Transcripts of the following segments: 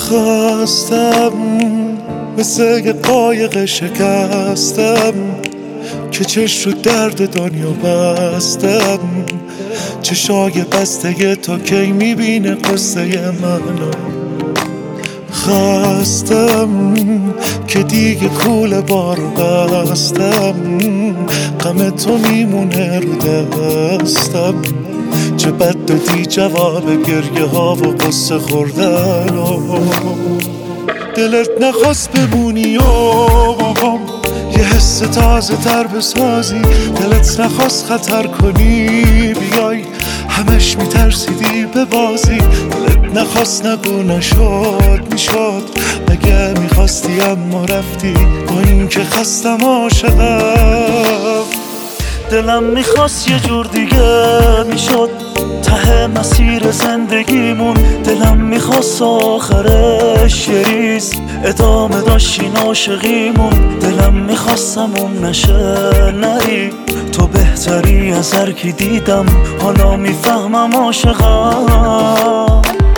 خواستم مثل یه قایق شکستم که چشم رو درد دنیا بستم. چشای بسته تا کی میبینه قصه منو. خواستم که دیگه کوله بارو بستم. غم تو میمونه رو دستم. چه بد دادی جواب گریه ها و قصه خوردن. دلت نخواست بمونی یه حس تازه تر بسازی. دلت نخواست خطر کنی بیای، همش میترسیدی به بازی. دلت نخواست نگو نشد میشد، مگه میخواستی اما رفتی. با این که خستم عاشقم. دلم میخواست یه جور دیگه میشد ته مسیر زندگیمون. دلم میخواست آخرش یه ریز ادامه داشتین عاشقیمون. دلم میخواستمون نشه نری، تو بهتری از هر کی دیدم. حالا میفهمم عاشقم.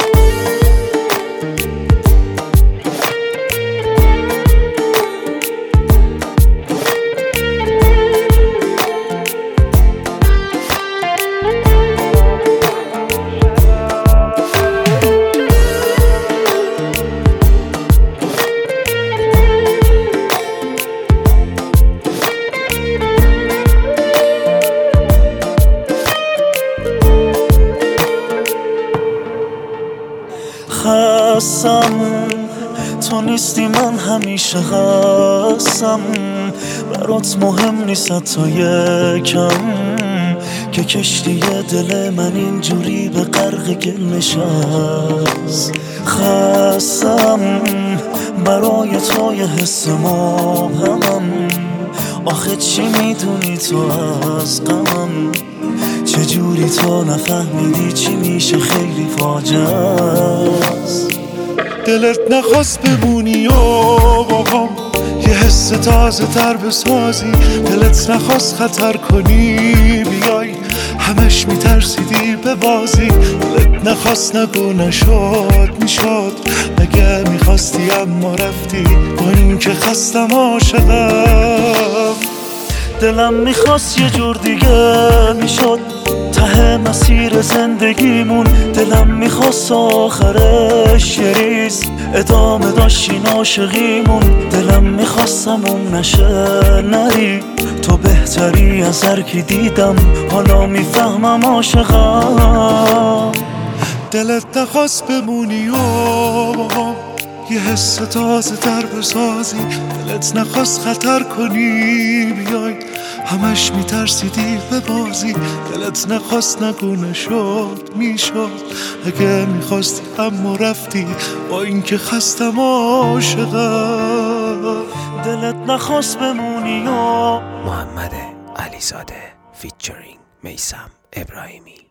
خستم تو نیستی، من همیشه خستم. برات مهم نیست تا یکم که کشتی دل من اینجوری به غرق گل نشست. خستم برای تو یه حس مبهمم. آخه چی میدونی تو از غمم؟ چجوری تو نفهمیدی چی میشه خیلی فاجعه است. دلت نخواست بمونی یه حس تازه تر بسازی. دلت نخواست خطر کنی بیای، همش میترسیدی به بازی. دلت نخواست نگو نشد میشد، مگه میخواستی اما رفتی. با این که خستم عاشقم. دلم میخواست یه جور دیگه میشد ته مسیر زندگیمون. دلم میخواست آخرش یه ریز ادامه داشتین عاشقیمون. دلم میخواستمون نشه نری، تو بهتری از هر کی دیدم. حالا میفهمم عاشقم. دلت نخواست بمونی یه حس تازه تر بسازی. دلت نخواست خطر کنی بیای، همش میترسیدی به بازی. دلت نخواست نگو نشد میشد، اگه میخواستی اما رفتی. با این که خستم عاشقم. دلت نخواست بمونی محمد علیزاده فیچرینگ میثم ابراهیمی.